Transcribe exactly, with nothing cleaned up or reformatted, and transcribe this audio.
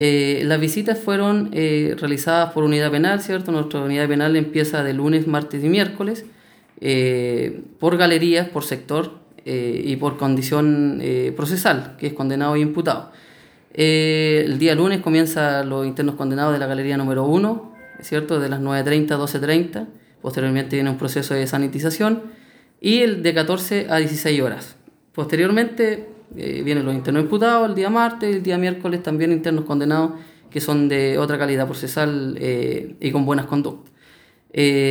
Eh, las visitas fueron eh, realizadas por unidad penal, ¿cierto? Nuestra unidad penal empieza de lunes, martes y miércoles, eh, por galerías, por sector eh, y por condición eh, procesal, que es condenado e imputado. Eh, el día lunes comienzan los internos condenados de la galería número uno, ¿cierto? De las nueve treinta a doce treinta. Posteriormente viene un proceso de sanitización y el de catorce a dieciséis horas. Posteriormente eh, vienen los internos imputados el día martes, el día miércoles también internos condenados que son de otra calidad procesal eh, y con buenas conductas. Eh,